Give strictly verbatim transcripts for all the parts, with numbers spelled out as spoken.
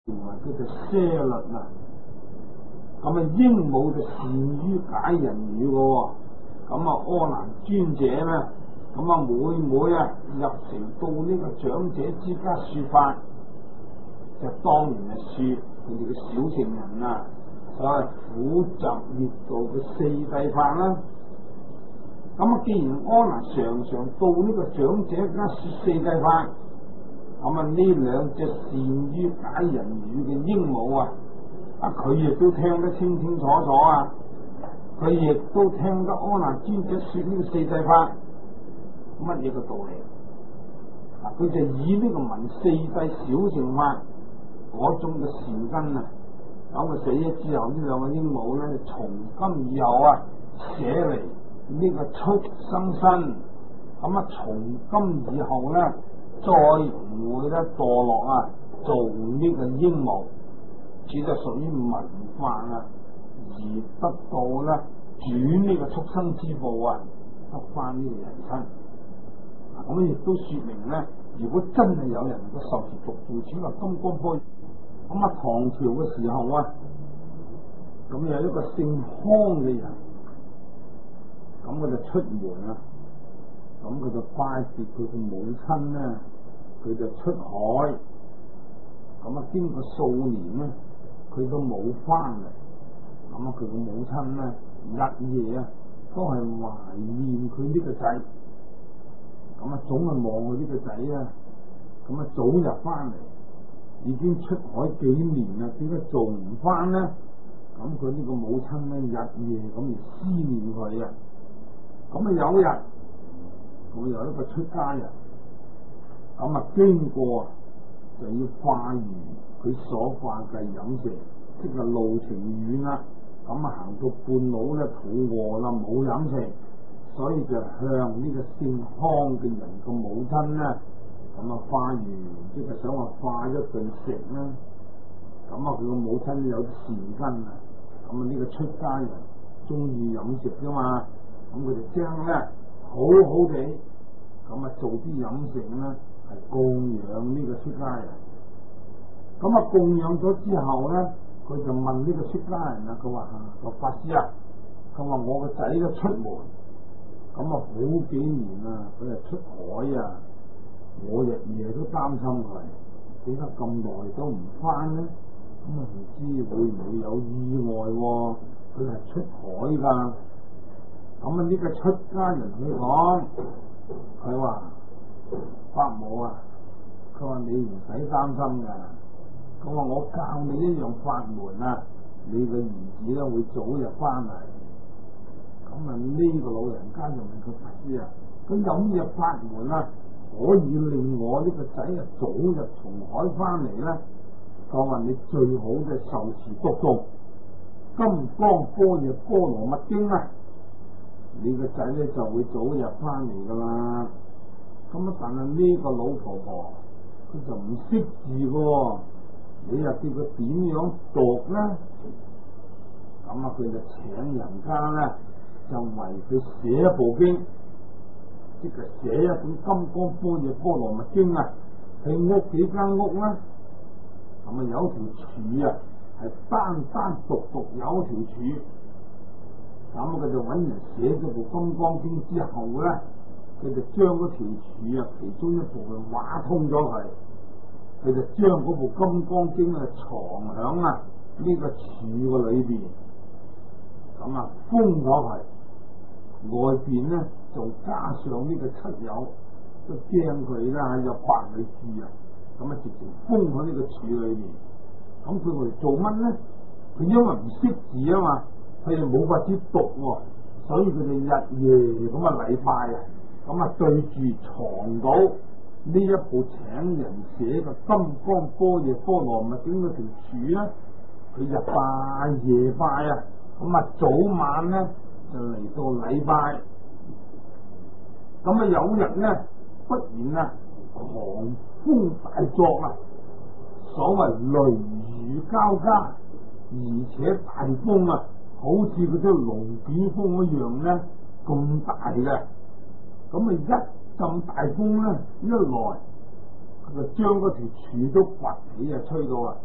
原來叫做舍律啊。咁啊，鸚鵡就善於解人語嘅，咁啊，阿難尊者咧，咁啊，每每啊入城到呢個長者之家說法，就當然係說佢哋嘅小乘人啊，所謂苦集滅道嘅四諦法啦。咁啊，既然阿難常常到呢個長者家說四諦法，咁啊，呢兩隻善於解人語嘅鸚鵡啊，啊佢亦都聽得清清楚楚啊，佢亦都聽得阿難尊者說呢個四諦法乜嘢嘅道理。嗱、啊，佢就以呢個聞四諦小乘法嗰種嘅善根啊，咁佢死咗之後，呢兩個鸚鵡咧，從今以後啊，捨離呢個畜生身，咁啊，從今以後咧，再唔會咧墮落啊，做呢個鸚鵡，只係屬於文化啊，而得到咧轉呢個畜生之報啊，得翻呢個人身。咁亦都說明咧，如果真係有人個受持獨步處啊金剛波，咁啊唐朝嘅時候啊，咁有一個姓康嘅人，咁佢就出門啊，咁佢就拜別佢嘅母親咧，佢就出海，咁啊經過數年咧，佢都冇翻嚟，咁啊佢嘅母親咧日夜啊都係懷念佢呢個仔。咁啊，總係望佢呢個仔啊，咁啊早日翻嚟，已經出海幾年啦，點解做唔翻呢？咁佢呢個母親咧，日夜咁而思念佢啊。咁啊有日，佢有一個出家人，咁啊經過就要化緣佢所化嘅飲食，即係路程遠啦，咁啊行到半路咧肚餓啦，冇飲食。所以就向呢個姓康嘅人個母親咧，咁啊化緣，即係想話化一頓食啦。咁啊佢個母親有善根啊，咁啊呢個出家人中意飲食噶嘛，咁佢就將咧好好地咁啊做啲飲食咧，係供養呢個出家人。咁啊供養咗之後咧，佢就問呢個出家人啊，佢話個法師啊，佢話我個仔都出門。咁啊，好幾年啊，佢係出海啊，我日夜都擔心佢，點解咁耐都唔翻呢？咁啊，唔知會唔會有意外喎、啊？佢係出海噶。咁啊，呢個出家人佢講，佢話法母啊，佢話你唔使擔心噶，佢話我教你一樣法門啊，你個兒子咧會早日翻嚟。咁啊！呢個老人家就問佢法師啊，咁有咩法門啊，可以令我呢個仔啊早日從海翻嚟咧？佢話你最好嘅受持讀誦金剛般若波羅蜜經啊，你個仔咧就會早日翻嚟噶啦。咁啊，但係呢個老婆婆佢就唔識字噶，你又叫佢點樣讀咧？咁啊，佢就請人家咧。就為佢寫一部經，即係寫一本金剛般若波羅蜜經啊，喺屋幾間屋啦，咁啊有條柱啊，係單單獨獨有條柱，咁佢就揾人寫咗部金剛經之後咧，佢就將嗰條柱啊其中一部分畫通咗佢，佢就將嗰部金剛經啊藏響啊呢個柱個裏邊，咁啊封咗佢。外邊咧就加上呢個漆油，都驚佢啦有白蟻蛀啊，咁啊直情封喺呢個柱裏邊。咁佢嚟做乜咧？佢因為唔識字啊嘛，佢哋冇法子讀喎，所以佢哋日夜咁啊禮拜啊，咁啊對住藏到呢一部請人寫嘅金剛般若波羅蜜經嗰條柱咧，佢日拜夜拜啊，咁啊早晚咧。就嚟到禮拜，咁啊有日咧，忽然啊狂風大作啊，所謂雷雨交加，而且大風啊，好似嗰啲龍捲風一樣咧，咁大嘅。咁啊一陣大風咧，一來佢就將嗰條柱都刮起啊，吹到啊，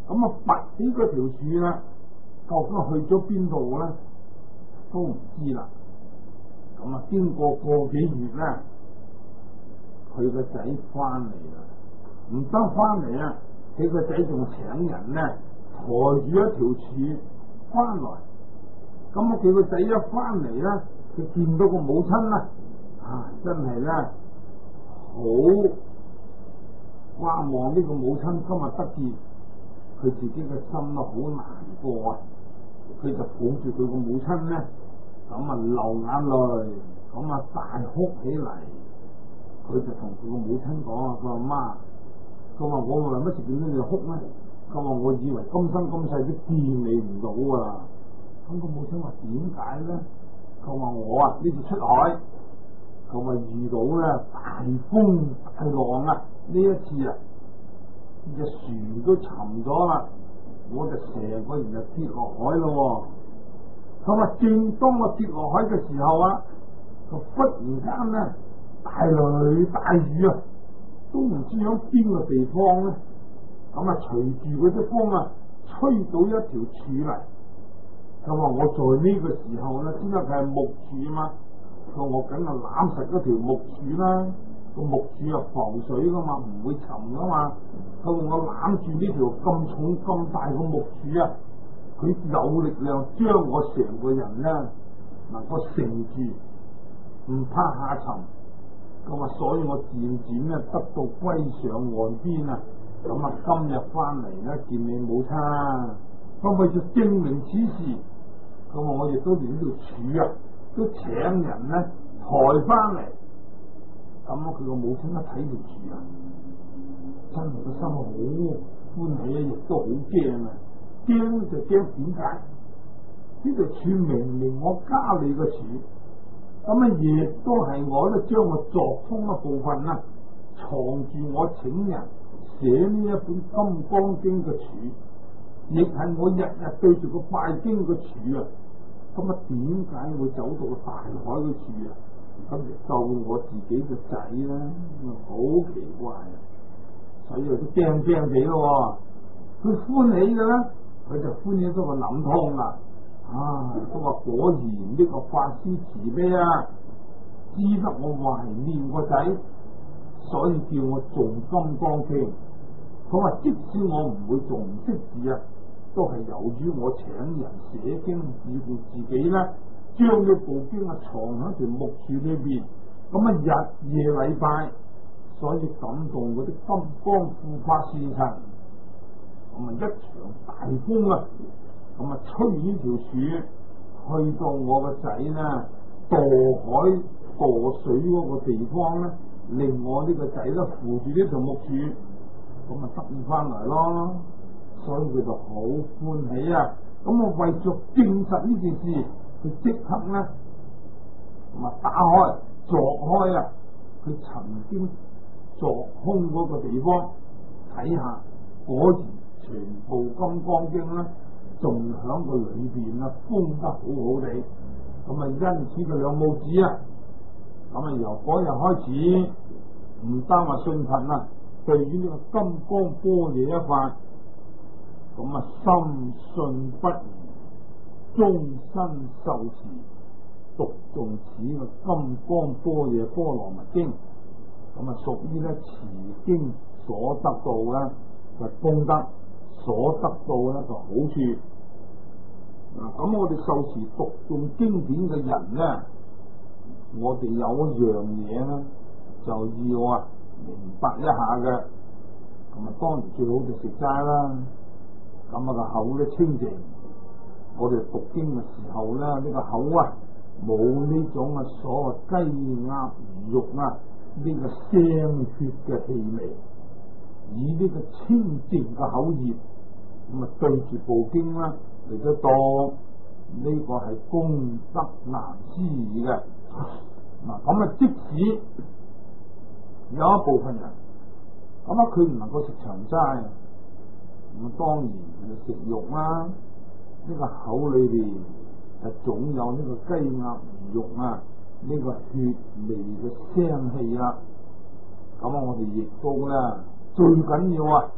咁啊拔起嗰條柱咧，究竟去咗邊度咧？都唔知啦。咁啊，經過個幾月咧，佢個仔翻嚟啦，唔得翻嚟啊！佢個仔仲請人咧抬住一條柱翻來。咁啊，佢個仔一翻嚟咧，佢見到個母親咧，啊，真係咧好掛望呢個母親今日得見，佢自己嘅心都好難過啊！佢就抱住佢個母親咧，咁啊流眼淚，咁啊大哭起嚟。佢就同佢個母親講啊，佢話媽，佢話我為乜事見到你哭咧？佢話我以為今生今世都見你唔到啊！咁個母親話點解咧？佢話我啊呢次出海，佢話遇到咧大風大浪啊！呢一次啊，隻船都沉咗啦，我就成個人就跌落海咯。佢話正當我跌落海嘅時候啊，佢忽然間咧大雷大雨啊，都唔知響邊個地方咧。咁啊，隨住嗰啲風啊，吹到一條柱嚟。佢話我在呢個時候咧，因為佢係木柱啊嘛，佢話我梗係攬實嗰條木柱啦。個木柱啊浮水噶嘛，唔會沉噶嘛。佢話我攬住呢條咁重咁大個木柱啊，佢有力量將我成個人咧能夠承住，唔怕下沉。佢話所以我漸漸咧得到歸上岸邊啊。咁啊，今日翻嚟咧見你母親，咁為咗證明此事，咁啊我亦都連呢條柱啊都請人咧抬翻嚟。咁佢個母親一睇條柱啊，真係個心好歡喜啊，亦都好驚啊！驚就驚點解？呢條柱明明我加你個柱，咁啊亦都係我咧將我作風嘅部分啦，藏住我請人寫呢一本《金剛經》嘅柱，亦係我日日對住個拜經嘅柱啊！咁啊點解會走到個大海嘅柱啊？咁就救我自己嘅仔啦，好奇怪啊！所以都驚驚地咯。佢歡喜嘅咧，佢就歡喜到個諗通啦。啊，都話果然呢個法師慈悲啊，知得我懷念個仔，所以叫我誦金剛經。佢話即使我唔會誦唔識字啊，都係由於我請人寫經，以便自己咧。將呢部經啊藏喺條木柱裏邊，咁啊日夜禮拜，所以感動嗰啲金剛護法善神，咁啊一場大風啊，咁啊吹呢條柱去到我個仔咧墮海墮水嗰個地方咧，令我呢個仔咧扶住呢條木柱，咁啊得意翻嚟咯，所以佢就好歡喜啊！咁啊為咗證實呢件事。佢即刻咧，咁啊打開鑿開啊！佢曾經鑿空嗰個地方睇下，果然全部《金剛經》咧，仲響個裏邊啊，封得好好地。咁啊，因此佢兩母子啊，咁啊由嗰日開始，唔單話信佛啊，對於呢個金剛般若一法，咁啊深信不疑。終身受持讀誦此個金剛般若波羅蜜經，咁啊屬於咧持經所得到嘅嘅功德，所得到咧個好處。嗱，咁我哋受持讀誦經典嘅人咧，我哋有一樣嘢咧，就要啊明白一下嘅。咁啊，當然最好就食齋啦。咁啊個口咧清淨。我哋讀經嘅時候咧，呢、這個口啊冇呢種啊所謂雞鴨魚肉啊呢、這個腥血嘅氣味，以呢個清淨嘅口業咁啊對住部經啦嚟到讀，呢、這個係功德難思議嘅。嗱，咁啊即使有一部分人咁啊佢唔能夠食長齋，咁當然就食肉啦。呢個口裏邊係總有呢個雞鴨魚肉啊，呢、這個血味嘅腥氣啦。咁啊，我哋亦都咧最緊要啊，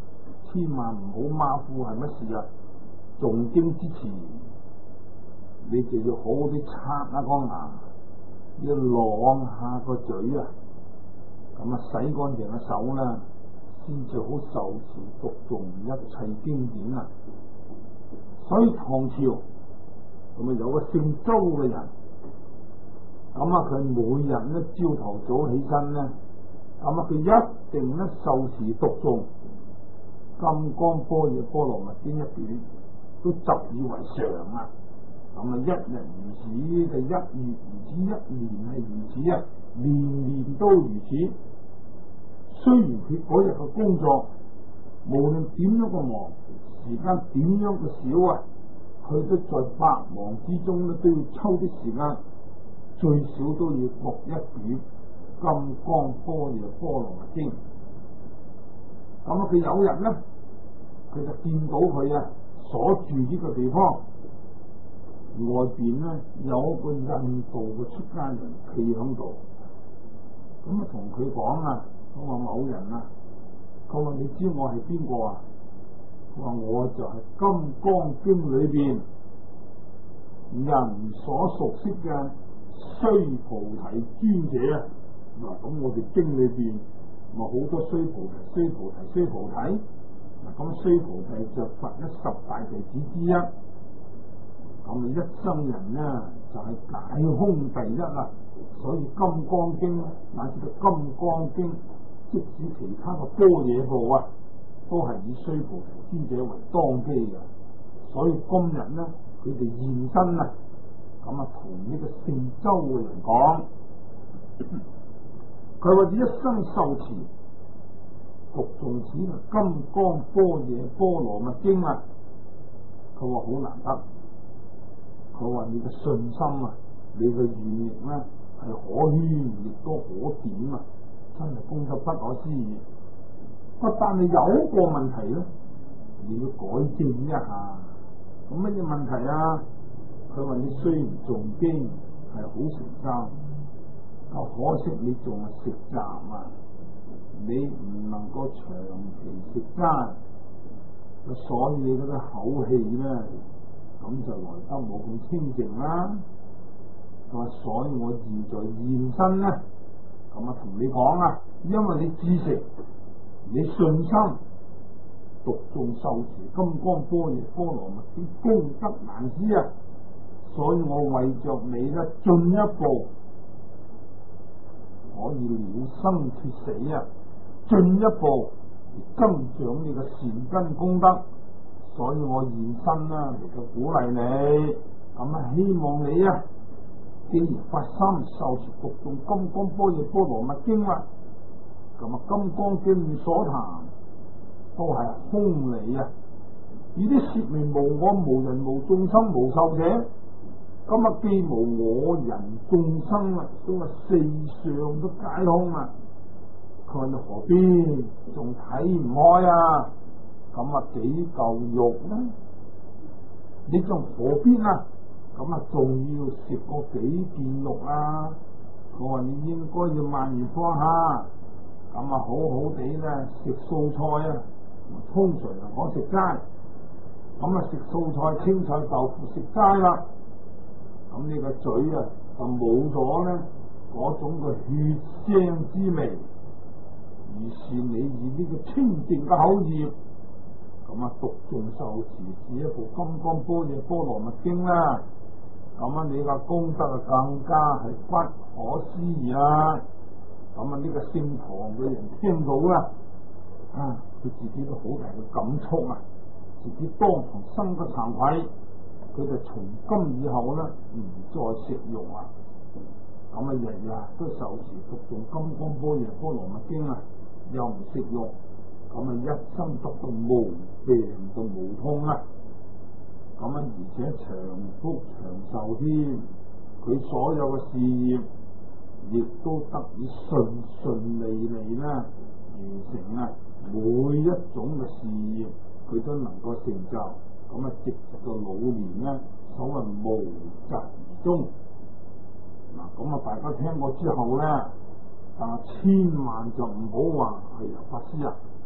千萬唔好馬虎，係乜事啊？誦經之前，你就要好好啲刷下個牙，要啷下個嘴啊，咁啊洗乾淨嘅手啦，先至好受持讀誦一切經典啊！所以唐朝咁啊有個姓周嘅人，咁啊佢每日咧朝頭早起身咧，咁啊佢一定咧受持讀誦金剛般若波羅蜜經一卷，都習以為常啊！咁啊一日如此，就一月如此，一年係如此啊，年年都如此。雖然佢嗰日嘅工作無論點樣嘅忙，時間點樣嘅少啊，佢都在百忙之中咧都要抽啲時間，最少都要讀一卷金剛般若波羅蜜經。咁啊佢有日咧，佢就見到佢啊所住呢個地方外邊咧有一個印度嘅出家人企喺度，咁啊同佢講啊，我話某人啊，佢話你知我係邊個啊？佢話我就係《金剛經》裏邊人所熟悉嘅須菩提尊者啊！嗱，咁我哋經裏邊咪好多須菩提、須菩提、須菩提。嗱，咁須菩提就佛一十大弟子之一。咁啊，一生人呢就係、是、解空第一啊！所以《金剛經》乃至到《金剛經》，即使其他嘅般若部啊，都係以須菩提尊者為當機嘅。所以今日呢，佢哋現身啊，咁啊同呢個姓周嘅人講，佢話一生受持讀誦此《金剛般若波羅蜜經》啊，佢話好難得。佢話你嘅信心啊，你嘅願力咧係可圈亦都可點啊，真係功德不可思議。不但係有一個問題咧，你要改正一下。咁乜嘢問題啊？佢話你雖然誦經係好成心，啊可惜你仲係食雜啊，你唔能夠長期食齋，所以你嗰個口氣咧。咁就來得冇咁清淨啦。佢話所以我現在現身咧，咁啊同你講啊，因為你知識、你信心、讀誦受持金剛般若波羅蜜經功德難思啊，所以我為着你咧進一步可以了生脱死啊，進一步增長你嘅善根功德。所以我現身啦，嚟到鼓勵你，咁啊希望你啊，既然發心受持讀誦金剛般若波羅蜜經啦，咁啊金剛經所談都係空理啊，呢啲說明無我、無人、無眾生、無壽者，咁啊既無我人眾生啊，都係四相都皆空啊，佢話你何必仲睇唔開啊？咁啊幾嚿肉咧，你仲何必啊？咁啊仲要食個幾件肉啊？佢話你應該要慢如放下，咁啊好好地咧食素菜啊，通常就講食齋，咁啊食素菜、青菜、豆腐食齋啦，咁你個嘴啊就冇咗咧嗰種嘅血腥之味，於是你以呢個清淨嘅口業。咁啊，讀誦受持是一部《金剛般若波羅蜜經》啦。咁啊，你個功德啊更加係不可思議啊！咁啊，呢個姓唐嘅人聽到啦，啊，佢自己都好大嘅感觸啊，自己當堂生個慚愧，佢就從今以後咧唔再食肉啊！咁啊，日日都受持讀誦《金剛般若波羅蜜經》啊，又唔食肉。咁啊，一生得到無病到無痛啊！咁啊，而且長福長壽添，佢所有嘅事業亦都得以順順利利啦完成啊！每一種嘅事業，佢都能夠成就。咁啊，直到老年咧，所謂無疾而終。嗱，咁啊，大家聽過之後咧，但係千萬就唔好話係啊，法師啊！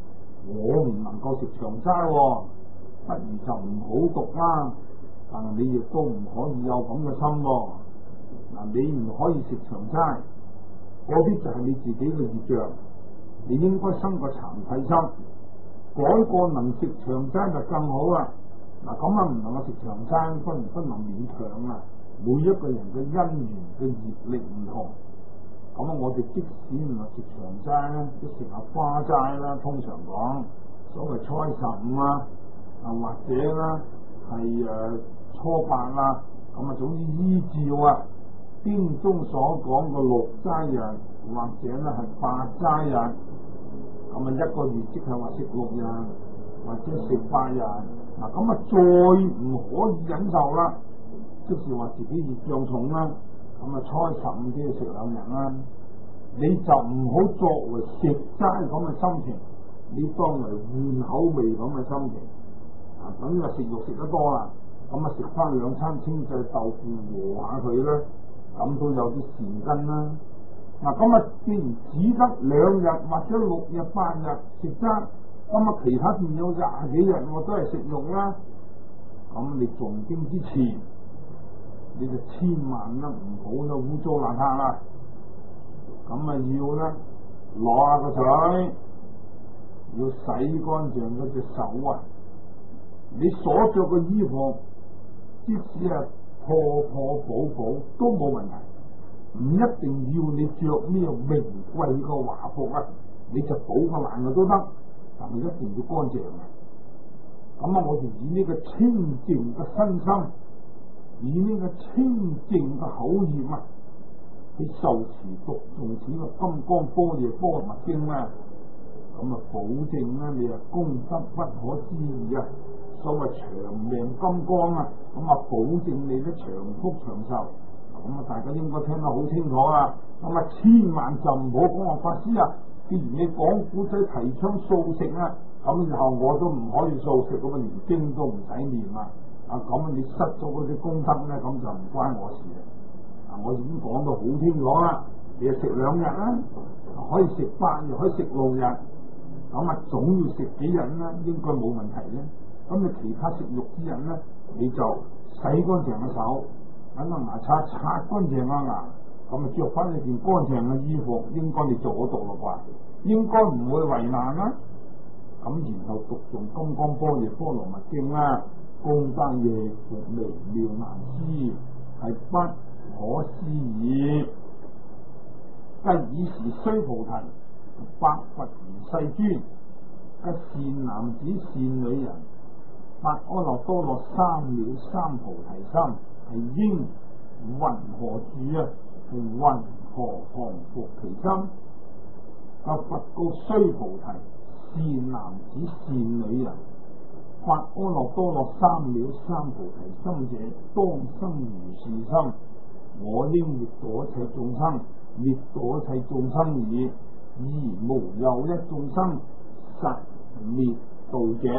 我唔能夠食長齋，不如就唔好讀啦。但係你亦都唔可以有咁嘅心喎。嗱，你唔可以食長齋，嗰啲就係你自己嘅業障。你應該生個慚愧心，改過能食長齋就更好啦。嗱，咁啊唔能夠食長齋，不能不能勉強啊。每一個人嘅因緣嘅業力唔同，咁啊我哋即使唔係食長齋咧，都食下花齋啦。通常講所謂初十五啊，啊或者啦係誒初八啦，咁啊總之依照啊經中所講嘅六齋日，或者咧係八齋日，咁啊一個月即係話食六日，或者食八日。嗱，咁啊再唔可以忍受啦，即是話自己業障重啦，咁啊初十五都要食兩日啦。你就唔好作為食齋咁嘅心情，你當為換口味咁嘅心情。啊，等於話食肉食得多啦，咁啊食翻兩餐清製豆腐和下佢咧，咁都有啲善根啦。嗱，咁啊既然只得兩日或者六日八日食齋，咁啊其他仲有廿幾日我都係食肉啦。咁你誦經之前，你就千萬啦唔好啦污糟邋遢啦。咁啊要咧攞下個水，要洗乾淨嗰隻手啊！你所着嘅衣服，即使係破破補補都冇問題，唔一定要你着咩名貴嘅華服啊，你就補個爛嘅都得，但係一定要乾淨嘅。咁啊，我哋以呢個清淨嘅身心，以呢個清淨嘅口業啊，去受持讀誦此個金剛般若波羅蜜經啦，咁啊保證咧你啊功德不可思議啊！所謂長命金剛啊，咁啊保證你咧長福長壽。咁啊大家應該聽得好清楚啦。咁啊千萬就唔好講話法師啊，既然你講古仔提倡素食啊，咁以後我都唔可以素食，咁啊連經都唔使念啦。啊咁啊你失咗嗰啲功德咧，咁就唔關我事啊。我已經講到好清楚啦，你食兩日啦，可以食八日，可以食六日，咁啊總要食幾日啦，應該冇問題咧。咁你其他食肉之日咧，你就洗乾淨嘅手，揾個牙刷刷乾淨個牙，咁啊着翻一件乾淨嘅衣服，應該你做得到啦啩？應該唔會為難啦。咁然後讀誦金剛般若波羅蜜經啦，功德亦復微妙難思，係不可思議。今以時須菩提，百佛如世尊，一善男子善女人，發阿耨多羅三藐三菩提心，係應云何住啊？係云何降伏其心？啊佛告須菩提，善男子善女人，發阿耨多羅三藐三菩提心者，當生如是心。我應滅度一切眾生，滅度一切眾生矣，而無有一眾生實滅度者。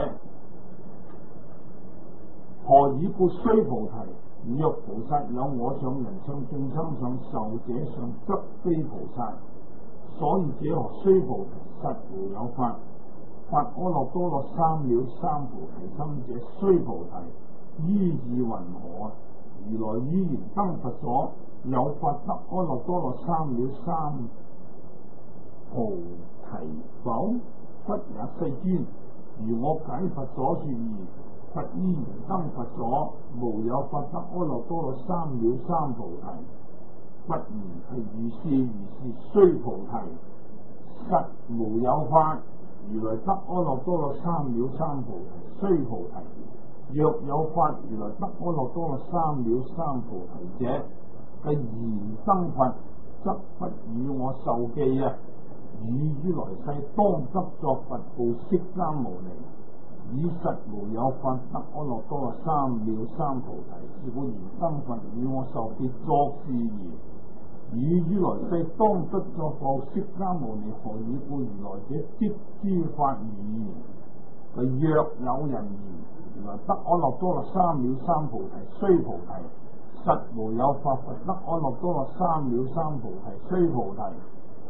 何以故？須菩提，若菩薩有我相、人相、眾生相、壽者相，則非菩薩。所以者何？須菩提，實無有法。發阿耨多羅三藐三菩提心者，須菩提，於意云何？如來於燃燈佛所，有法得阿耨多羅三藐三菩提否？不也，世尊。如我解佛所說義，佛於燃燈佛所，無有法得阿耨多羅三藐三菩提。不然，係如是如是，須菩提，實無有法。如來得阿耨多羅三藐三菩提，須菩提。若有法，如來得阿耨多羅三藐三菩提者，係燃燈佛，則不與我受記啊！與於來世當得作佛報釋迦牟尼，以實無有法得阿耨多羅三藐三菩提。是故燃燈佛與我受記作是言：與於來世當得作報釋迦牟尼。何以故？如來者即諸法如言。佢若有人言：如來得阿耨多羅三藐三菩提，須菩提，實無有法佛得阿耨多羅三藐三菩提，須菩提。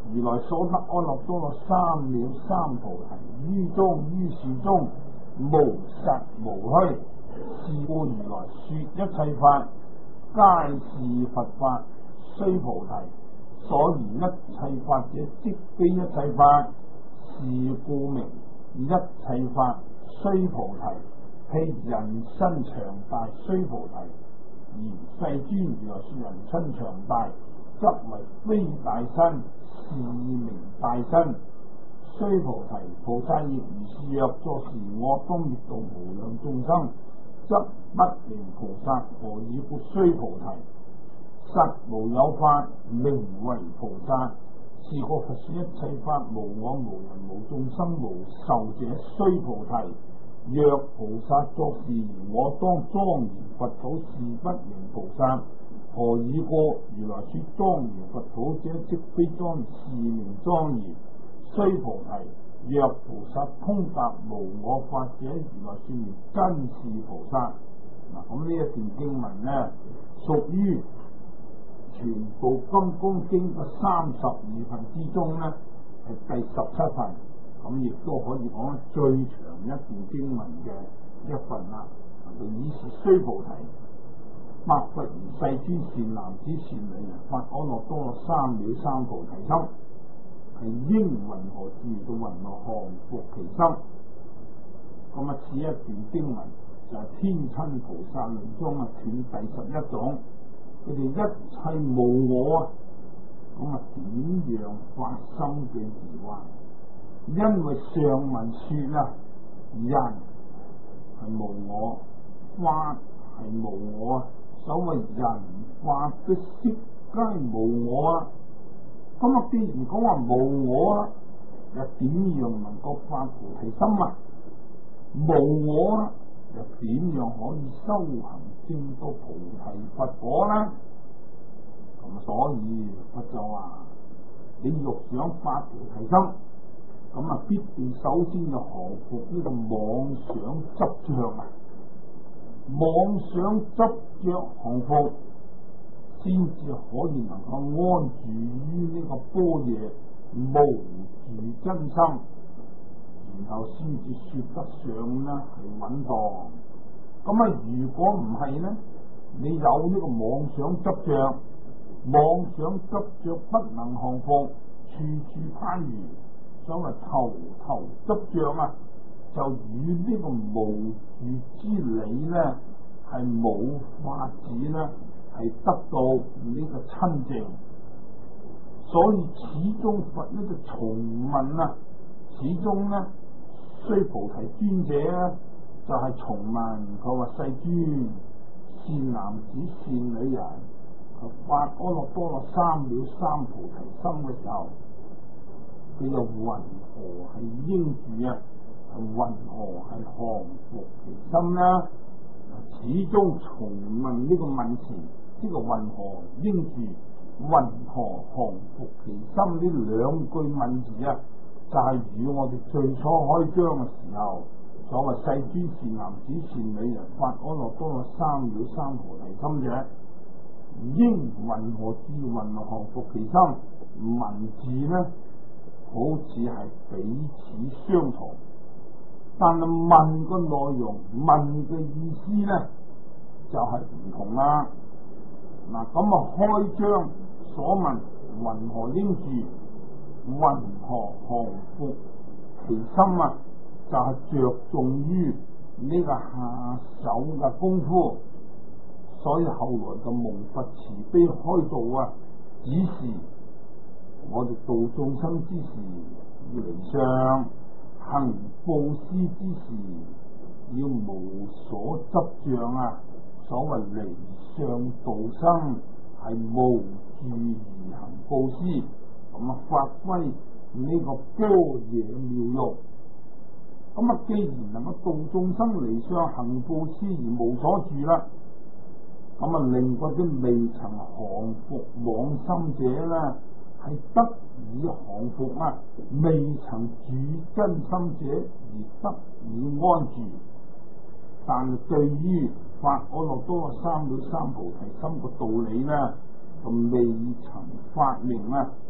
如來所得阿耨多羅三藐三菩提，於中於事中無實無虛，是故如來說一切法皆是佛法，須菩提，所言一切法者即非一切法，是故名一切法須菩提。譬人身長大須菩提，而世尊如來說人身長大則為非大身，是名大身，須菩提。菩薩亦如是，若作是我當滅度無量眾生，則不名菩薩。何以故？須菩提，實無有法名為菩薩。是故佛說一切法無我無人無眾生無壽者，須菩提。若菩薩作是言，我當莊嚴佛土，是不名菩薩。何以故？如來說莊嚴佛土者，即非莊嚴，是名莊嚴。須菩提，若菩薩通達無我法者，如來說明真是菩薩。嗱，咁呢一段經文呢，屬於全部金剛經嘅三十二份之中呢，係第十七份。咁亦都可以講最長一段經文嘅一份啦。就以是須菩提，百佛如世尊善男子善女人，發阿耨多羅三藐三菩提心，係應云何住到云何降伏其心。咁啊，此一段經文就係、是、天親菩薩論中啊斷第十一種，佢哋一切無我啊，咁啊點樣發心嘅疑惑？因為上文說啊，人係無我，法係無我啊。所謂人法嘅色皆無我啊。咁啊，既然講話無我啊，又點樣能夠發菩提心啊？無我啊，又點樣可以修行證到菩提佛果呢？咁所以佛就話：你欲想發菩提心，咁啊，必定首先要降服呢個妄想執着啊！妄想執着降服，先至可以能夠安住於呢個般若無住真心，然後先至說得上呢係穩當。咁啊，如果唔係呢，你有呢個妄想執着，妄想執着不能降服，處處攀緣。所謂頭頭執着啊，就與呢個無住之理呢係冇法子呢係得到呢個親淨。所以始終佛呢就重問啊，始終呢須菩提尊者呢就係、是、重問佢話：世尊，善男子善女人，佢發阿耨多羅三藐三菩提心嘅時候，佢又云何係應住啊？云何係降伏其心呢？始終重問呢個問題，呢、這個云何應住、云何降伏其心呢兩句問字啊，就係、是、與我哋最初開章嘅時候所謂世尊善男子善女人，發阿耨多羅三藐三菩提心者，應云何住、云何降伏其心？文字呢，好似係彼此相同，但係問個內容、問嘅意思呢，就係、是、唔同啦。嗱，咁啊，開章所問云何應住、云何降伏其心啊，就係、是、着重於呢個下手嘅功夫。所以後來就蒙佛慈悲開導啊，指示我哋度眾生之時要離相，行布施之時要無所執障啊。所謂離相度生，係無住而行布施，咁啊發揮呢個般若妙用。咁啊，既然能夠度眾生離相行布施而無所住啦，咁啊令嗰啲未曾降伏妄心者呢，係得以降伏啊，未曾住真心者而得以安住。但係對於發阿耨多羅三藐三菩提心個道理呢，就未曾發明啊。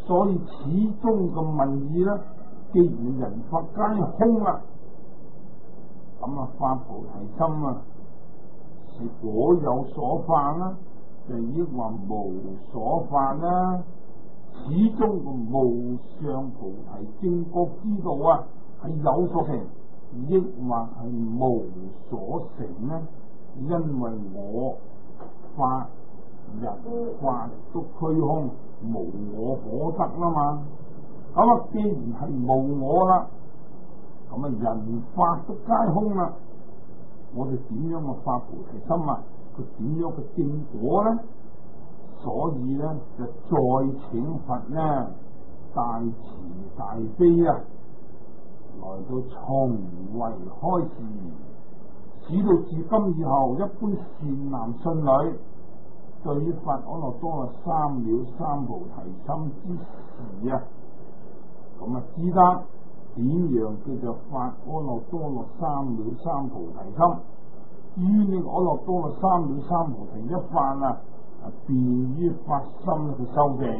所以始終嘅問義咧，既然人法皆空啦，咁啊發菩提心啊，是果有所犯啦，就抑或無所犯啦？始終個無上菩提正覺之道啊，係有所成，抑或係無所成呢？因為我法人法都虛空，無我可得啦嘛。咁啊，既然係無我啦，咁啊人法都皆空啦，我哋點樣嘅發菩提心啊？佢點樣嘅正果咧？所以咧就再請佛咧大慈大悲啊，來到從為開示，使到自今以後一般善男信女對於發阿耨多羅三藐三菩提心之時啊，咁啊知得點樣叫做發阿耨多羅三藐三菩提心。於你阿耨多羅三藐三菩提一犯啊，便於發心嘅修正。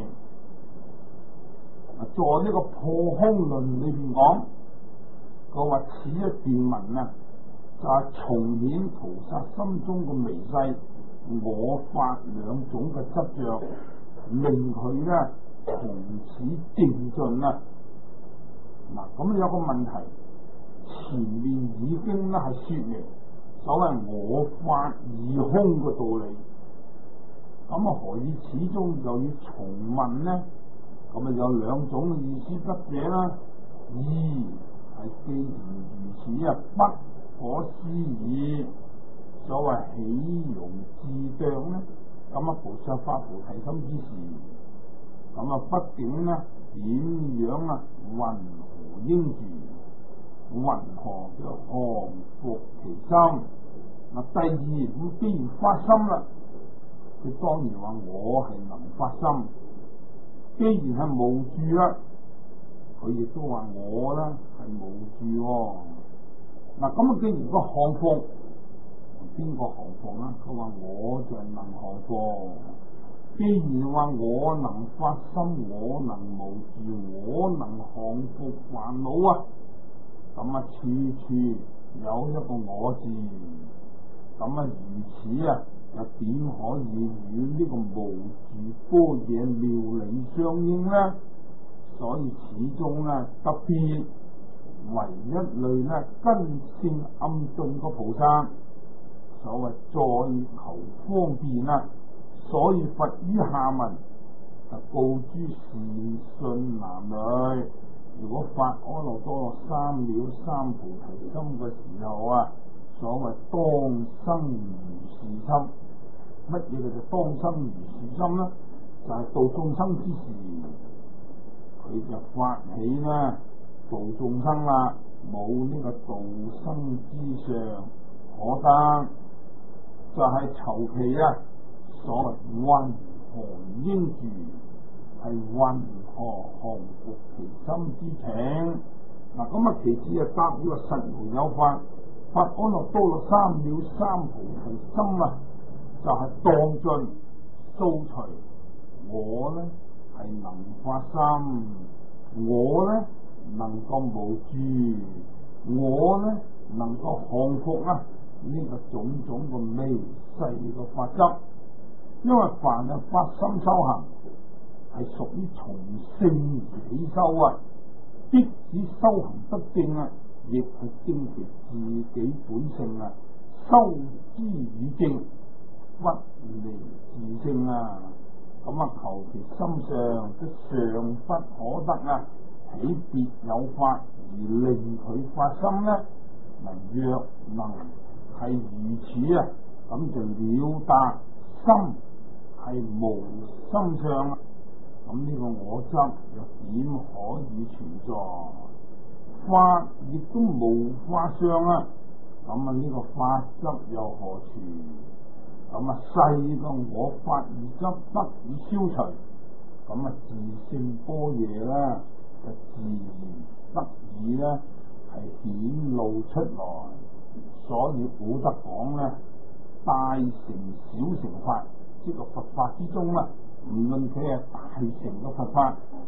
在呢個破空論裏邊講，佢話此一段文啊，就係、是、重顯菩薩心中嘅微細我法兩種嘅執着，令佢咧從此淨盡啊。嗱，咁有個問題，前面已經咧係說明所謂我法二空嘅道理，咁啊何以始終又要重問呢？咁啊有兩種意思得者啦，二係既然如此啊，不可思議，所謂豈容自量呢？咁啊菩薩發菩提心之時，咁啊畢竟呢點樣啊云何應住？云何叫降伏其心？嗱，第二咁既然發心啦，佢當然話我係能發心。既然係無住啦，佢亦都話我啦係無住、哦。嗱，咁啊既然個降伏，邊個降伏啦？佢話我就係能降伏。既然話我能發心，我能無住，我能降伏煩惱啊，咁啊處處有一個我字，咁啊如此啊，又點可以與呢個無住般若妙理相應呢？所以始終咧特別唯一類咧根性暗盡個菩薩，所謂再求方便啊，所以佛於下文就告諸善信男女，如果發阿耨多羅三藐三菩提心嘅時候啊，所謂當生如是心。乜嘢叫做當生如是心呢？就係、是、度眾生之時，佢就發起呢度眾生啦，冇呢個度生之上可得，就係、是、求其啊，所謂云何應住，係云何降伏其心之請。嗱，咁啊其次啊答呢個實無有法，發阿耨多羅三藐三菩提心啊，就係當盡掃除我呢係能發心，我呢能夠無住，我呢能夠降伏啊呢、這個種種嘅微細嘅法則。因為凡係發心修行係屬於從性而起修啊，即使修行得正啊，亦係證其自己本性啊，修之與正不離自性啊。咁啊求其心上即上不可得啊，豈別有法而令佢發心呢？嗱，若能係如此啊，咁就了達心係無心上啊，咁呢個我執又點可以存在？法亦都無法相啊，咁啊呢個法執又何存？咁啊細個我法而執得以消除，咁啊自性般若咧就自然得以咧係顯露出來。所以古德講咧，大乘小乘法，即係佛法之中啦，唔論佢係大乘嘅佛法，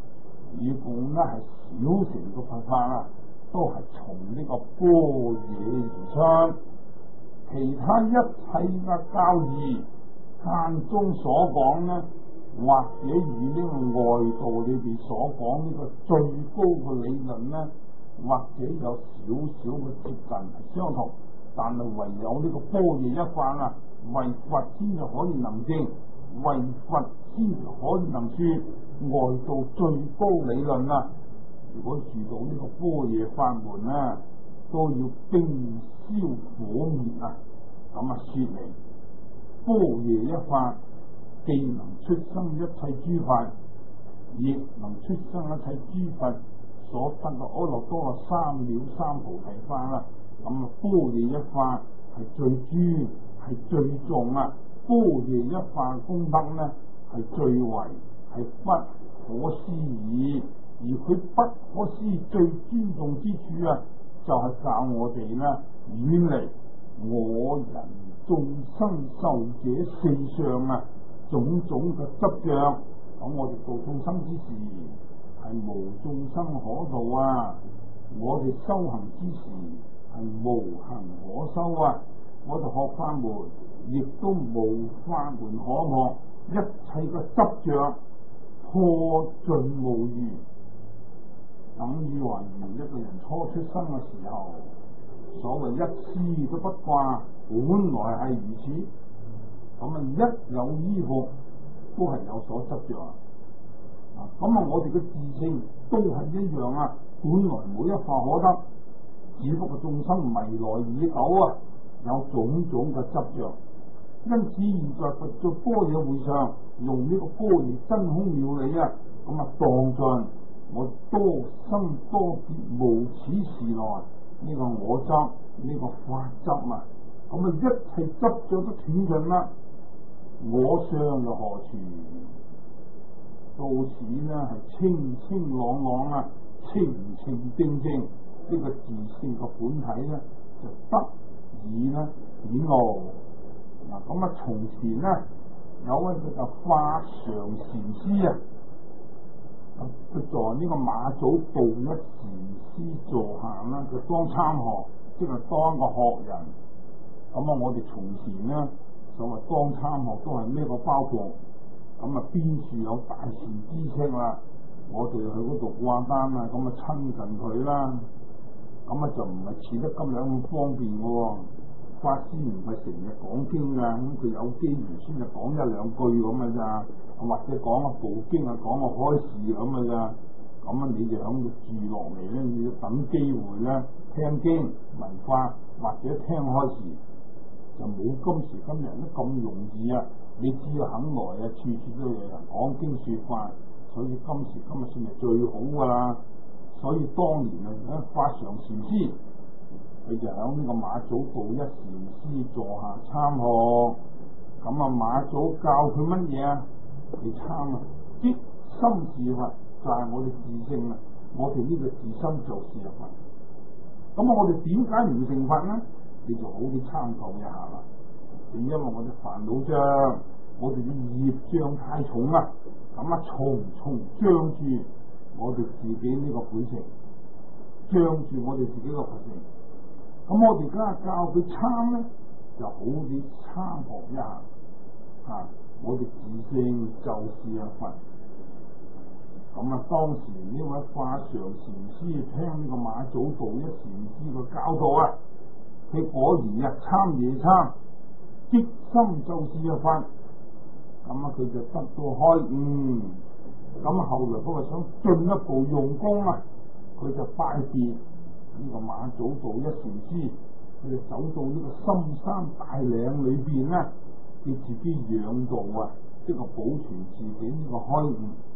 以共咧係小乘嘅佛法啦，都係從呢個般若而出。其他一切嘅教義間中所講呢，或者與呢個外道裏邊所講呢個最高嘅理論呢，或者有少少嘅接近係相同，但係唯有呢個般若一法啊，為佛先至可以能證，為佛先至可以能說。外道最高理論啊，如果遇到呢個般若法門啊，都要冰消火滅啊！咁啊，說明般若一法既能出生一切諸法，亦能出生一切諸佛所得嘅阿耨多羅三藐三菩提法啦。咁啊，般若一法係最尊，係最重啊！般若一法功德呢，係最為係不可思議，而佢不可思議最尊重之處啊，就係、是、教我哋呢遠離我人眾生壽者四相啊，種種嘅執着。咁我哋度眾生之時係無眾生可度啊，我哋修行之時係無行可修啊，我哋學法門亦都無法門可破，一切嘅執着破盡無餘。等於話一個人初出生嘅時候，所謂一絲都不掛，本來係如此。咁啊，一有衣服都係有所執着啊。咁啊，我哋嘅自性都係一樣啊，本來冇一法可得，只不過眾生迷來已久啊，有種種嘅執着。因此現在佛在般若會上用呢個般若真空妙理啊，咁啊當盡我多生多劫無始時來呢、這個我執呢、這個法執啊，咁啊一切執着都斷盡啦，我相又何處？到此呢係清清朗朗啊，清清正正呢、這個自性嘅本體呢，就得以呢顯露。嗱，咁啊從前呢有位叫做法常禪師啊，佢在呢個馬祖道一禪師座下啦，就當參學，即係當個學人。咁啊，我哋從前呢所謂當參學都係咩個包袱？咁啊，邊處有大善知識啦，我哋去嗰度掛單啊，咁啊親近佢啦。咁啊就唔係似得今日咁方便嘅。法師唔係成日講經啊，咁佢有機緣先就講一兩句咁嘅咋，或者講個部經啊，講個開示咁嘅咋。咁啊，你就響度住落嚟咧，你要等機會咧，聽經聞法或者聽開示，就冇今時今日都咁容易啊！你只要肯來啊，處處都有人講經說法，所以今時今日算係最好噶啦。所以當年啊，法常禪師佢就響呢個馬祖道一禪師座下參學。咁啊，馬祖教佢乜嘢啊？你參啊，即心是佛，就係、是、我哋自性啊！我哋呢個自心就是佛。咁啊，我哋點解唔成佛呢？你就好啲參透一下啦。正因為我哋煩惱障，我哋啲業障太重啦，咁啊重重障住我哋自己呢個本性，障住我哋自己個佛性。咁我哋而家教佢參咧，就好啲參學一下。啊，我哋自性就是啊佛。咁啊，當時呢位法常禪師聽呢個馬祖道一禪師個教導啊，佢果然日參夜參，即心就是啊佛。咁啊，佢就得到開悟。咁後來佢話想進一步用功啊，佢就拜別呢個馬祖道一禪師，佢就走到呢個深山大嶺裏邊咧，叫自己養道啊，即係保存自己呢個開悟。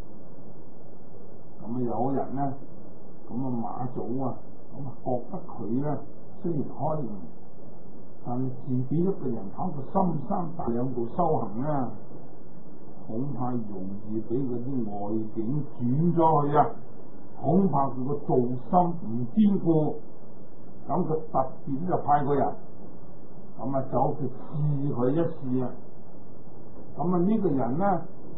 咁啊，有人咧，咁啊馬祖啊，咁啊覺得佢咧雖然開悟，但係自己一個人跑到深山大嶺度修行咧，恐怕容易俾嗰啲外境轉咗去啊！恐怕佢個道心唔堅固，咁佢特別就派個人，咁啊走去試佢一試啊！咁啊呢個人咧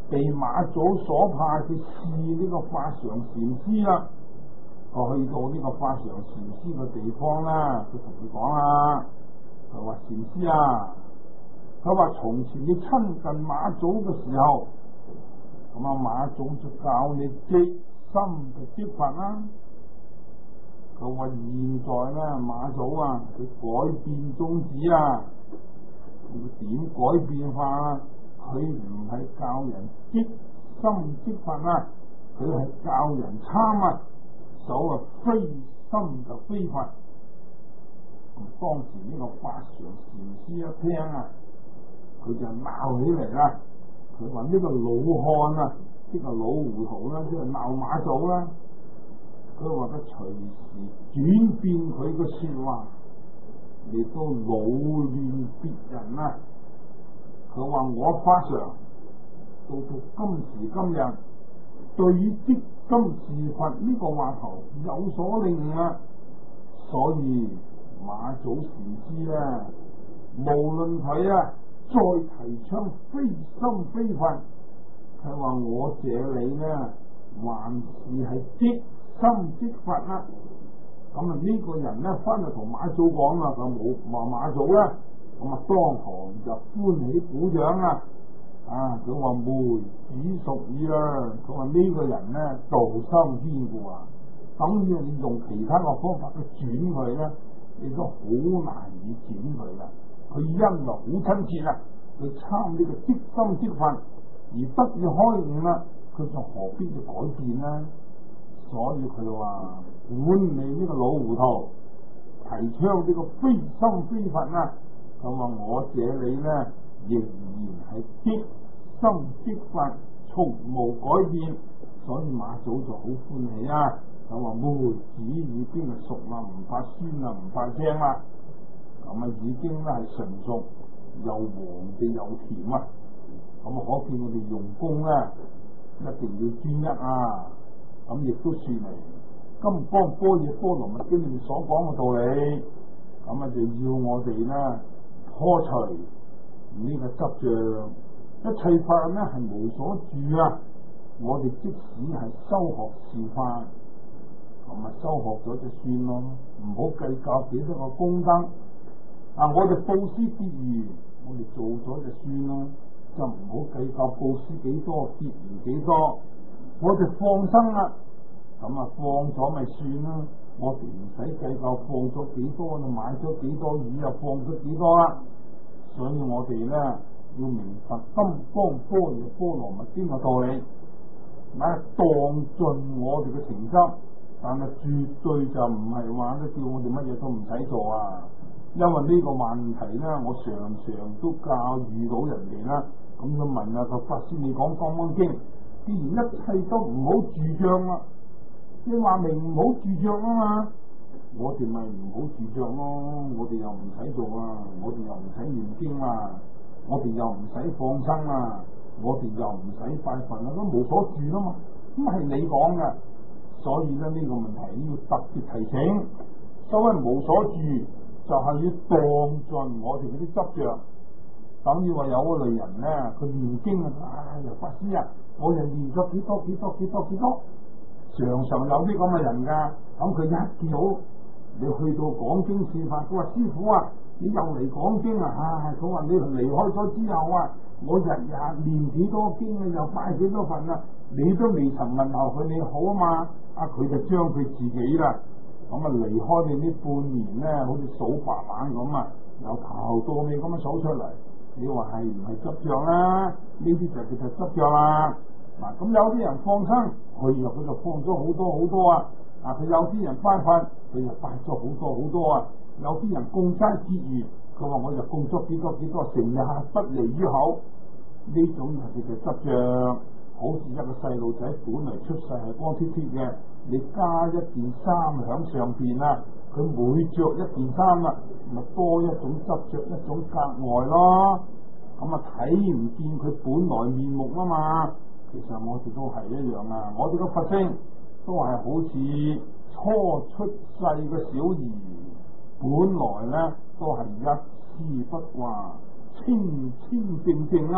被馬祖所派去試呢個法常禪師啦。我去到呢個法常禪師嘅地方啦，佢同佢講啦，佢話禪師啊，佢話從前你親近馬祖嘅時候，咁啊馬祖就教你即心嘅即法啦。佢話現在咧馬祖啊，佢改變宗旨啊，佢點改變法啊？佢唔係教人即心即法啊，佢係教人參啊。所謂非心就非法。咁當時呢個法常禪師一聽啊，佢就鬧起嚟啦。佢話呢個老漢啊，呢個老糊塗啦，即係鬧馬祖啦。佢話佢隨時轉變佢嘅說話，嚟到擾亂別人啊。佢話我法常到到今時今日，對於即今是佛呢個話頭有所領悟啊，所以馬祖禪師咧，無論佢啊再提倡非心非佛，佢話我這裏呢還是係即心即佛啦。咁啊呢個人咧翻嚟同馬祖講啦，佢冇話馬祖啦，咁啊當堂就歡喜鼓掌啊！啊！佢話梅子熟意啦，佢話呢個人咧道心堅固啊，等於你用其他個方法去轉佢咧，你都好難以轉佢啦。佢因就好親切啦，佢參呢個即心即法而得以開悟啦，佢就何必要改變呢？所以佢話管你呢個老糊塗，提倡呢個非心非法啊！佢話我這裏咧仍然係即心即法，從無改變，所以馬祖就好歡喜啊！佢話梅子已經係熟啦，唔怕酸啦，唔怕腥啦，咁啊已經咧係純熟，又黃地又甜啊！咁啊可見我哋用功咧一定要專一啊！咁亦都算嚟金剛般若波羅蜜經裏面所講嘅道理，咁啊就要我哋咧破除呢個執着。一切法咧係無所住啊！我哋即使係修學善法，咁啊修學咗就算咯，唔好計較幾多個功德。啊，我哋布施結餘，我哋做咗就算咯，就唔好計較布施幾多，結餘幾多。我哋放生啦，咁啊放咗咪算啦，我哋唔使計較放咗幾多，你買咗幾多魚啊，放咗幾多啦。所以我哋咧。要明白金剛般若波羅蜜經嘅道理，咪當盡我哋嘅情執，但係絕對就唔係話咧叫我哋乜嘢都唔使做啊！因為呢個問題咧，我常常都教遇到人哋啦，咁樣問啊，個法師你講《金剛經》，既然一切都唔好住帳啦，你話明唔好住帳啊嘛，我哋咪唔好住帳咯，我哋又唔使做啊，我哋又唔使念經啊。我哋又唔使放生啊，我哋又唔使拜佛啊，都無所住啦嘛。咁係你講嘅，所以咧呢、這個問題要特別提醒。所謂無所住，就係、是、要當盡我哋嗰啲執着。等於話有個類人咧，佢念經啊，哎呀法師啊，我又念咗幾多幾多幾多幾多，常常有啲咁嘅人噶。咁佢一見到你去到講經說法，佢話師傅啊。你又嚟講經啊！唉，佢話你離開咗之後啊，我日日念幾多經啊，又拜幾多佛啊，你都未曾問候佢你好啊嘛！啊，佢就將佢自己啦，咁啊離開你呢半年咧，好似數白欖咁啊，由頭到尾咁樣數出嚟，你話係唔係執着啦？呢啲就叫做執着啦。嗱，咁有啲人放生，佢又佢就放咗好多好多啊！啊，佢有啲人拜佛，佢又拜咗好多好多啊！有啲人供齋結餘，佢話我就供咗幾多幾多，成日不離於口，呢種係叫做執着。好似一個細路仔本嚟出世係光脫脫嘅，你加一件衫響上邊啦，佢每着一件衫啦，咪多一種執着，一種格外咯。咁啊睇唔見佢本來面目啊嘛。其實我哋都係一樣啊，我哋個佛性都係好似初出世嘅小兒。本來咧都係一絲不掛，清清靜靜啊，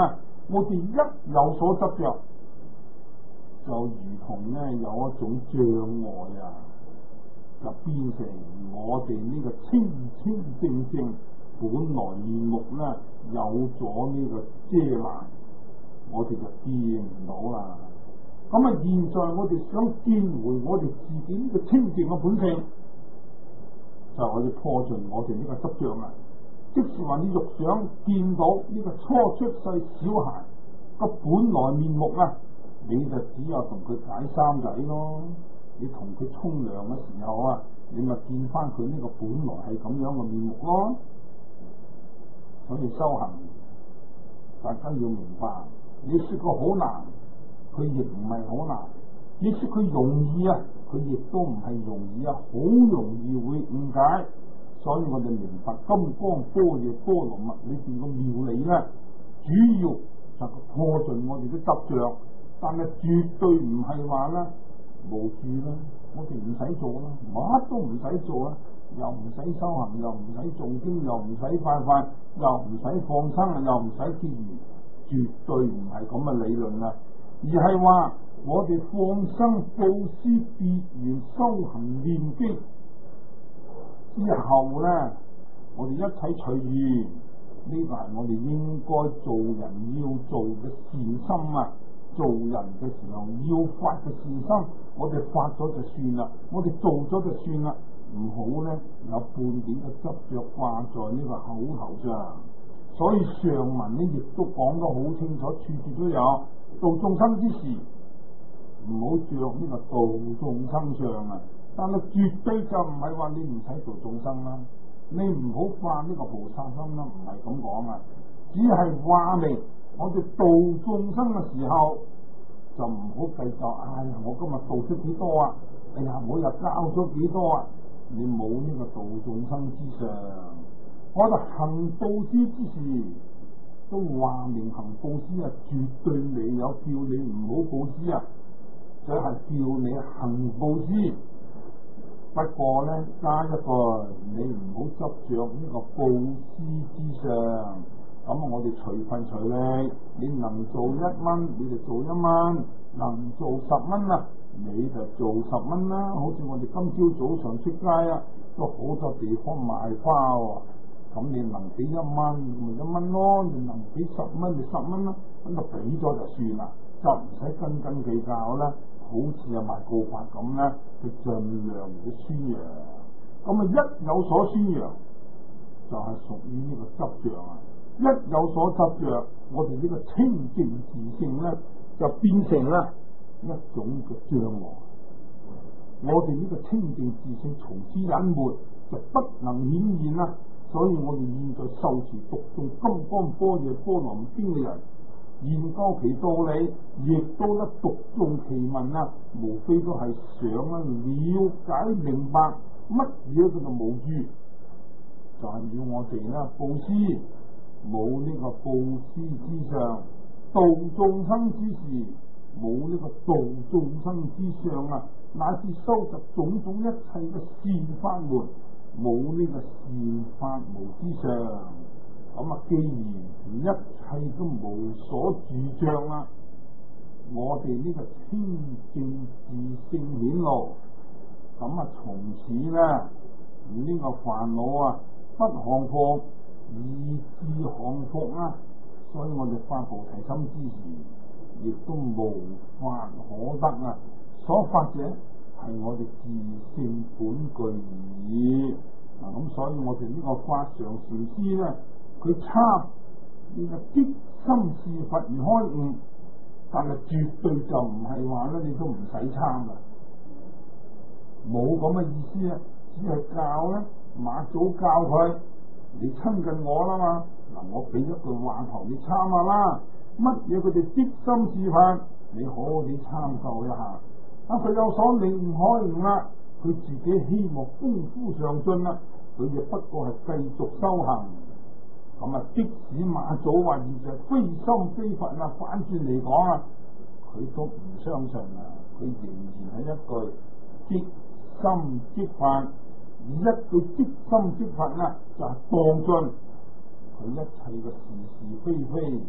我哋一有所執着，就如同咧有一種障礙啊，就變成我哋呢個清清正正本來面目咧有咗呢個遮攔，我哋就見唔到啦。咁啊，現在我哋想見回我哋自己呢個清淨嘅本性，就係我哋破盡我哋呢個執着啊！即是話你欲想見到呢個初出世小孩個本來面目啊，你就只有同佢解衫仔咯。你同佢沖涼嘅時候啊，你咪見翻佢呢個本來係咁樣嘅面目咯。所以修行，大家要明白，你說個好難，佢亦唔係好難；你說佢容易啊，佢亦都唔係容易啊，好容易會誤解。所以我哋明白金剛般若波羅蜜裏邊個妙理咧，主要就破盡我哋啲執着，但係絕對唔係話咧無住啦，我哋唔使做啦，乜都唔使做啦，又唔使修行，又唔使誦經，又唔使拜拜，又唔使放生，又唔使結緣，絕對唔係咁嘅理論啦，而係話我哋放生、布施、結緣、修行、念經之後咧，我哋一齊隨緣，呢個係我哋應該做人要做嘅善心啊！做人嘅時候要發嘅善心，我哋發咗就算啦，我哋做咗就算啦，唔好咧有半點嘅執着掛在呢個口頭上。所以上文咧亦都講得好清楚，處處都有度眾生之時，唔好着呢個度眾生相啊！但係絕對就唔係話你唔使做眾生啦，你唔好發呢個菩薩心啦，唔係咁講啊，只係話明我哋度眾生嘅時候就唔好計較，哎呀我今日度出幾多啊，哎呀每日交咗幾多啊，你冇呢個度眾生之上。我哋行布施之時都話明行布施啊，絕對未有叫你唔好布施啊，就係叫你行布施。不過咧，加一個你唔好執着呢個布施之上，咁啊我哋隨份隨力，你能做一蚊你就做一蚊，能做十蚊啊你就做十蚊啦。好似我哋今朝早上出街啊，都好多地方賣花喎，咁你能俾一蚊咪一蚊咯，你能俾十蚊就十蚊咯，咁就俾咗就算啦，就唔使斤斤計較啦。好似啊賣告發咁咧，佢盡量嘅宣揚，咁啊一有所宣揚，就係屬於呢個執着啊！一有所執着，我哋呢個清淨自性咧，就變成咧一種嘅障礙。我哋呢個清淨自性從此隱沒，就不能顯現啦。所以我哋現在受持讀誦金剛般若波羅蜜經嘅人，研究其道理，亦都得讀誦其文啊，無非都係想啊了解明白乜嘢叫做無住，就係、是、要我哋咧布施，冇呢個布施之上，度眾生之時冇呢個度眾生之上啊，乃至收集種種一切嘅善法門，冇呢個善法門之上。咁啊，既然一切都無所住障啦，我哋呢個清淨自性顯露，咁啊從此咧呢、這個煩惱啊不降伏，以至降伏啦。所以我哋發菩提心之時，亦都無法可得啊！所發者係我哋自性本具而已。嗱、啊，咁所以我哋呢個法常禪師咧。佢參呢個即心是佛而開悟，但係絕對就唔係話咧，你都唔使參啦，冇咁嘅意思啊！只係教咧，馬祖教佢，你親近我啦嘛，嗱，我俾一句話頭你參下啦，乜嘢佢哋即心是佛，你可以參受一下。啊，佢有所領悟開悟啦，佢自己希望功夫上進啦，佢亦不過係繼續修行。咁啊！即使馬祖話現在非心非佛啊，反轉嚟講啊，佢都唔相信啊！佢仍然係一句即心即佛，而一句即心即佛啊，就係當盡佢一切嘅是是非非、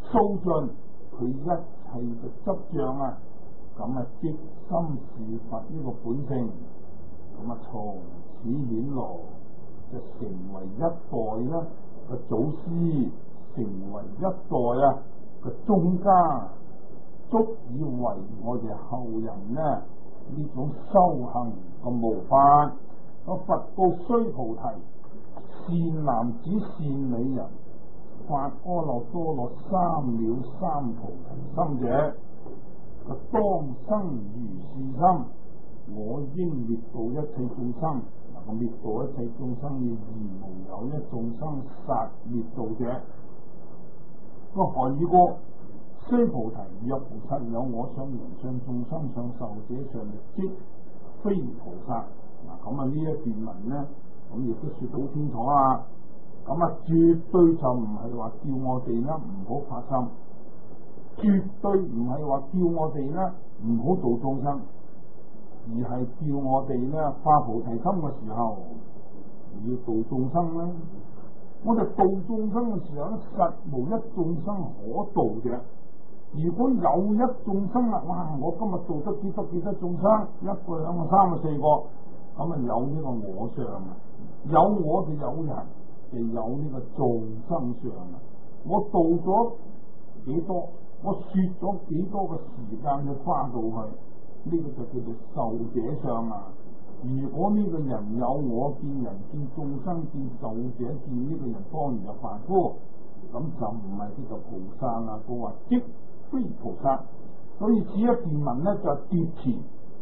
掃盡佢一切嘅執著啊，咁啊即心是佛呢個本性，咁啊從此顯露就成為一代啦嘅祖師，成為一代啊嘅宗家，足以為我哋後人呢呢種修行嘅模範。個佛告須菩提：善男子善女人，發阿耨多羅三藐三菩提心者，個當生如是心，我應滅度一切眾生。嗱，個滅度一切眾生而無有一眾生實滅度者。個何以故？須菩提，若菩薩有我相、人相、眾生相、壽者相，即非菩薩。嗱，咁啊呢一段文咧，咁亦都說得好清楚啊。咁啊，絕對就唔係話叫我哋咧唔好發心，絕對唔係話叫我哋咧唔好度眾生，而係叫我哋咧發菩提心嘅時候要度眾生咧。我哋度眾生嘅時候咧，實無一眾生可度嘅。如果有一眾生啦，哇！我今日度得幾多幾多眾生，一個、兩個、三個、四個，咁啊有呢個我相啊，有我就有人，就有呢個眾生相啊。我度咗幾多，我說咗幾多嘅時間去花到去，呢、這個就叫做壽者相啊。如果呢個人有我見人見眾生見壽者見，呢個人當然就凡夫，咁就唔係呢個菩薩啦。佢話即非菩薩，所以此一段文咧就係奪詞，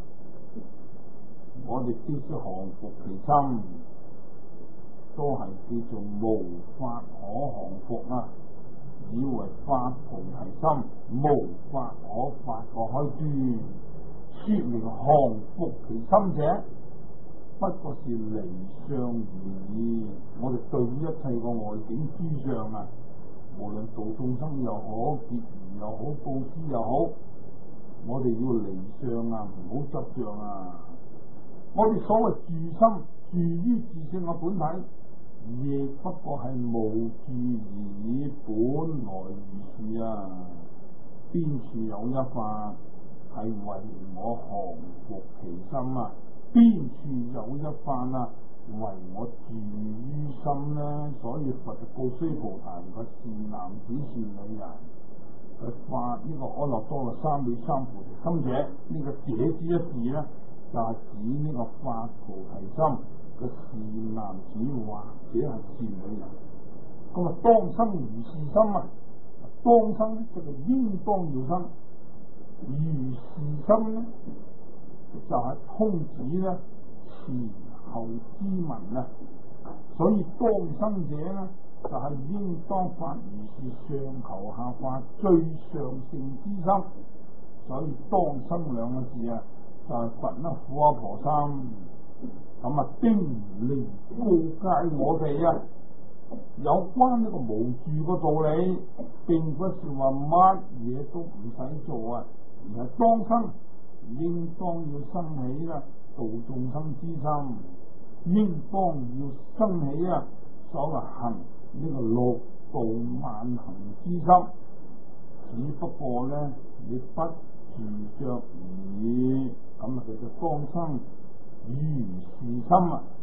我哋必須降伏其心，都係叫做無法可降伏啊！以為發菩提心，無法可發個開端，說明降伏其心者，不過是離相而已。我哋對於一切個外境諸相啊，無論度眾生又好，結緣又好，布施又好，我哋要離相啊，唔好執着啊！我哋所謂住心，住於自性嘅本體，亦不過係無住而已，本來如是啊！邊處有一法係為我降伏其心啊？邊處有一法啊？為我住於心呢？所以佛就告須菩提：個善男子善女人，佢發呢個阿耨多羅三藐三菩提心者，呢、這個者之一字呢，就係、是、指呢個發菩提心嘅善男子或者係善女人。咁啊，當生如是心啊，當生即係應當要生，如是心呢，就係、是、通指呢前後之文啊。所以當生者呢，就係、是、應當發如是上求下化最上乘之心。所以當生兩個字啊，就係、是、佛呢苦阿婆心。咁啊，叮嚀告誡我哋啊，有關呢個無住嘅道理，並不是話乜嘢都唔使做啊，而係當生應當要生起啦度眾生之心，應當要生起啊所謂行呢個六度萬行之心。只不過咧，你不住着而已，咁啊，佢就當生如是心啊。